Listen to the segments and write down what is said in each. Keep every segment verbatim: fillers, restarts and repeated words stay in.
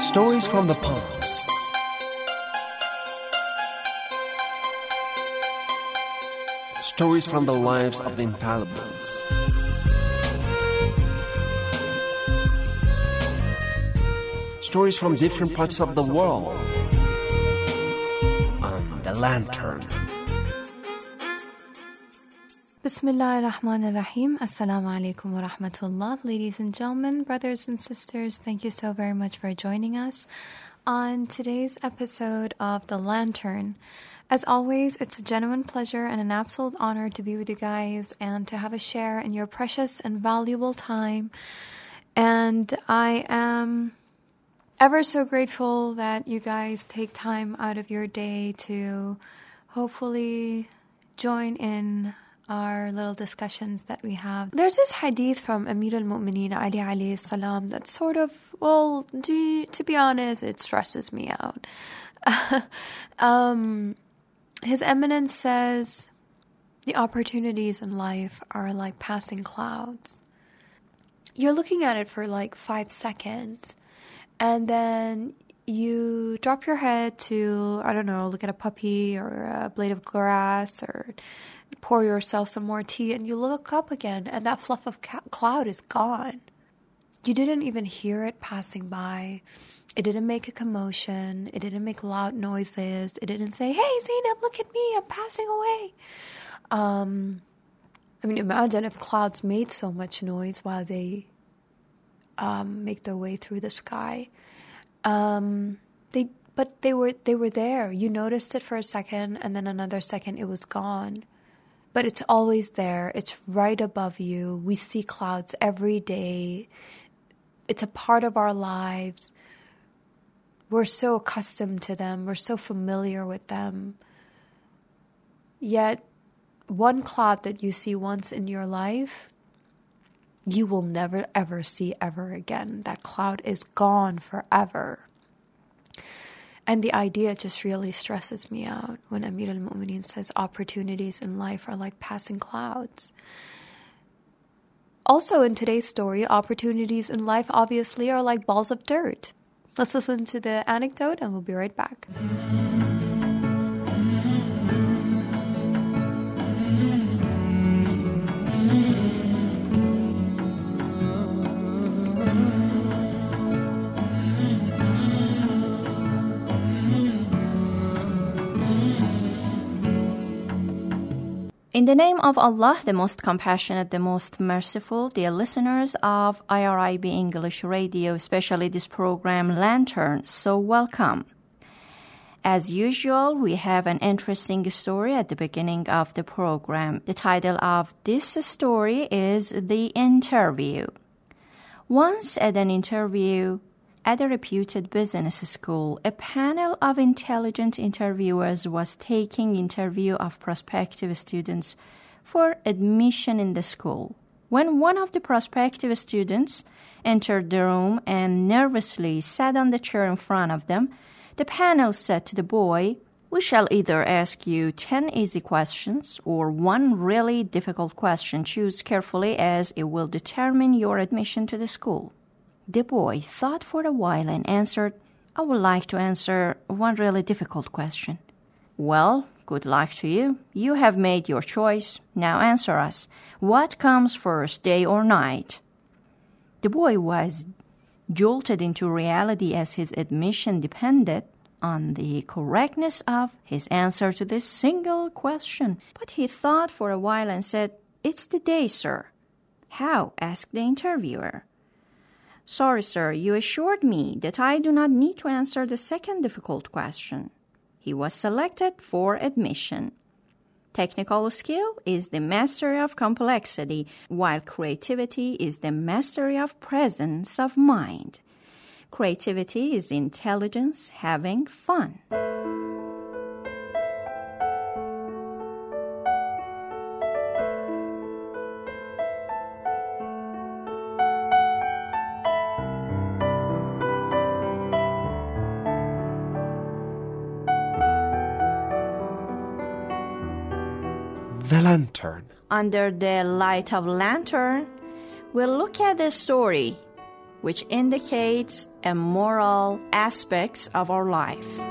Stories from the past. Stories from the lives of the infallibles. Stories from different parts of the world. On The Lantern. Bismillah ar-Rahman ar-Rahim. Assalamu alaikum wa rahmatullah. Ladies and gentlemen, brothers and sisters, thank you so very much for joining us on today's episode of The Lantern. As always, it's a genuine pleasure and an absolute honor to be with you guys and to have a share in your precious and valuable time. And I am ever so grateful that you guys take time out of your day to hopefully join in our little discussions that we have. There's this hadith from Amir al-Mu'mineen Ali alayhi salam that sort of, well, do, to be honest, it stresses me out. um, His Eminence says, the opportunities in life are like passing clouds. You're looking at it for like five seconds, and then you drop your head to, I don't know, look at a puppy or a blade of grass or pour yourself some more tea, and you look up again and that fluff of ca- cloud is gone. You didn't even hear it passing by. It didn't make a commotion. It didn't make loud noises. It didn't say, hey, Zainab, look at me, I'm passing away. Um, I mean, imagine if clouds made so much noise while they um, make their way through the sky. Um, they, but they were they were there. You noticed it for a second, and then another second it was gone. But it's always there. It's right above you. We see clouds every day. It's a part of our lives. We're so accustomed to them. We're so familiar with them. Yet, one cloud that you see once in your life, you will never ever see ever again. That cloud is gone forever. And the idea just really stresses me out when Amir al-Mu'mineen says opportunities in life are like passing clouds. Also in today's story, opportunities in life obviously are like balls of dirt. Let's listen to the anecdote and we'll be right back. In the name of Allah, the most compassionate, the most merciful, dear listeners of I R I B English Radio, especially this program Lantern, so welcome. As usual, we have an interesting story at the beginning of the program. The title of this story is The Interview. Once at an interview at a reputed business school, a panel of intelligent interviewers was taking interview of prospective students for admission in the school. When one of the prospective students entered the room and nervously sat on the chair in front of them, the panel said to the boy, "We shall either ask you ten easy questions or one really difficult question. Choose carefully as it will determine your admission to the school." The boy thought for a while and answered, "I would like to answer one really difficult question." "Well, good luck to you. You have made your choice. Now answer us. What comes first, day or night?" The boy was jolted into reality as his admission depended on the correctness of his answer to this single question. But he thought for a while and said, "It's the day, sir." "How?" asked the interviewer. "Sorry, sir, you assured me that I do not need to answer the second difficult question." He was selected for admission. Technical skill is the mastery of complexity, while creativity is the mastery of presence of mind. Creativity is intelligence having fun. The Lantern. Under the light of lantern, we'll look at the story which indicates a moral aspects of our life.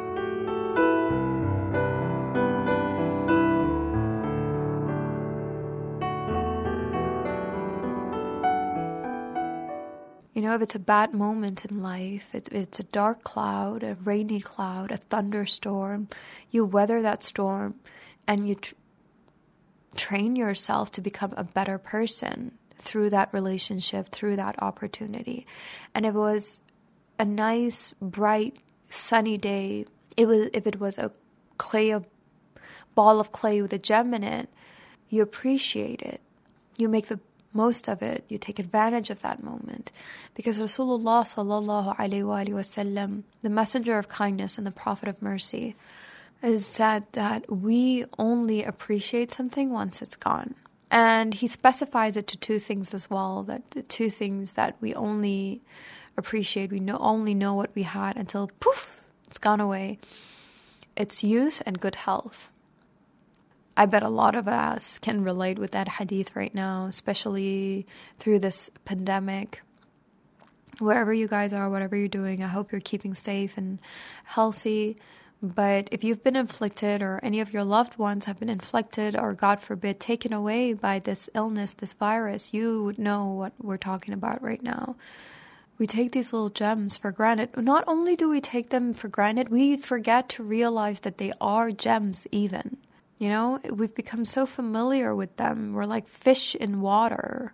You know, if it's a bad moment in life, it's, it's a dark cloud, a rainy cloud, a thunderstorm, you weather that storm and you tr- train yourself to become a better person through that relationship, through that opportunity. And if it was a nice, bright, sunny day, it was if it was a clay, a ball of clay with a gem in it, you appreciate it. You make the most of it. You take advantage of that moment. Because Rasulullah sallallahu alayhi wa sallam, the messenger of kindness and the prophet of mercy, has said that we only appreciate something once it's gone. And he specifies it to two things as well, that the two things that we only appreciate, we know, only know what we had until poof, it's gone away. It's youth and good health. I bet a lot of us can relate with that hadith right now, especially through this pandemic. Wherever you guys are, whatever you're doing, I hope you're keeping safe and healthy. But if you've been inflicted or any of your loved ones have been inflicted or, God forbid, taken away by this illness, this virus, you would know what we're talking about right now. We take these little gems for granted. Not only do we take them for granted, we forget to realize that they are gems even. You know, we've become so familiar with them. We're like fish in water.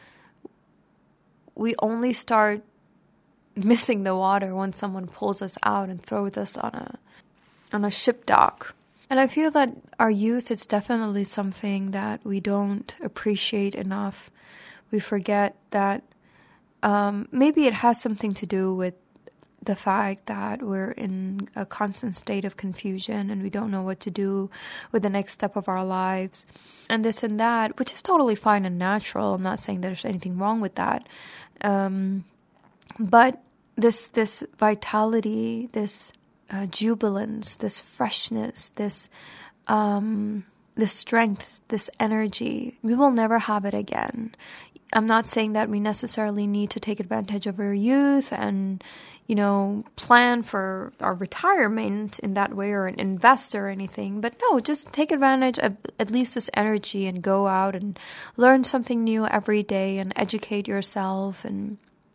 We only start missing the water when someone pulls us out and throws us on a on a ship dock. And I feel that our youth is definitely something that we don't appreciate enough. We forget that um, maybe it has something to do with the fact that we're in a constant state of confusion and we don't know what to do with the next step of our lives and this and that, which is totally fine and natural. I'm not saying there's anything wrong with that. Um, but this, this vitality, this uh, jubilance, this freshness, this, um, this strength, this energy, we will never have it again. I'm not saying that we necessarily need to take advantage of our youth and, you know, plan for our retirement in that way or an investor or anything. But no, just take advantage of at least this energy and go out and learn something new every day and educate yourself. And,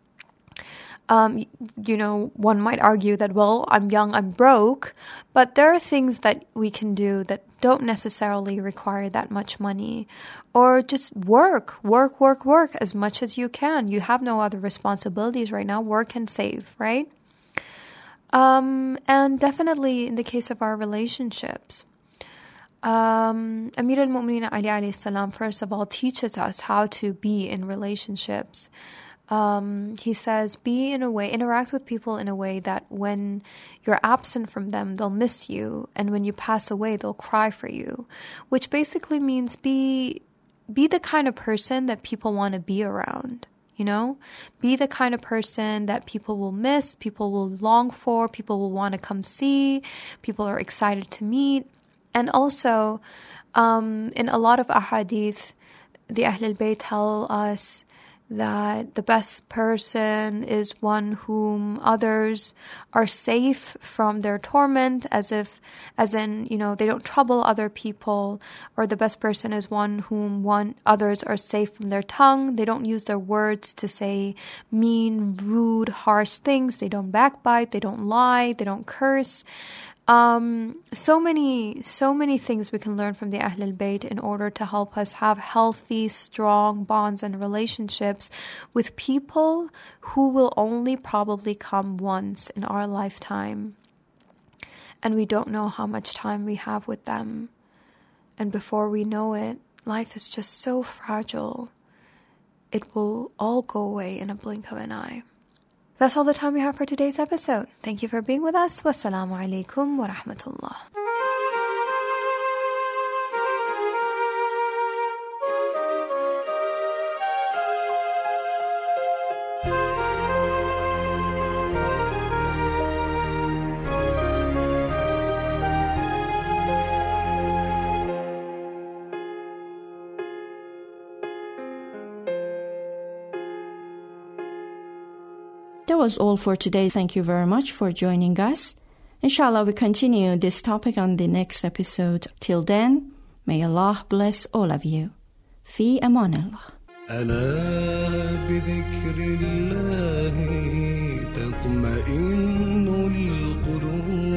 um, you know, one might argue that, well, I'm young, I'm broke. But there are things that we can do that don't necessarily require that much money. Or just work, work, work, work as much as you can. You have no other responsibilities right now. Work and save, right? Um, and definitely in the case of our relationships, um, Amir al-Mu'mineen Ali alayhi salam, first of all, teaches us how to be in relationships. Um, he says, be in a way, interact with people in a way that when you're absent from them, they'll miss you. And when you pass away, they'll cry for you. Which basically means be, be the kind of person that people want to be around. You know, be the kind of person that people will miss, people will long for, people will want to come see, people are excited to meet. And also, um, in a lot of ahadith, the Ahl al-Bayt tell us that the best person is one whom others are safe from their torment, as if, as in, you know, they don't trouble other people, or the best person is one whom one others are safe from their tongue. They don't use their words to say mean, rude, harsh things. They don't backbite. They don't lie. They don't curse. Um, so many, so many things we can learn from the Ahl al-Bayt in order to help us have healthy, strong bonds and relationships with people who will only probably come once in our lifetime. And we don't know how much time we have with them. And before we know it, life is just so fragile. It will all go away in a blink of an eye. That's all the time we have for today's episode. Thank you for being with us. Wassalamu alaikum wa rahmatullah. That was all for today. Thank you very much for joining us. Inshallah, we continue this topic on the next episode. Till then, may Allah bless all of you. Fi aman Allah. ألا بذكر الله تطمئن القلوب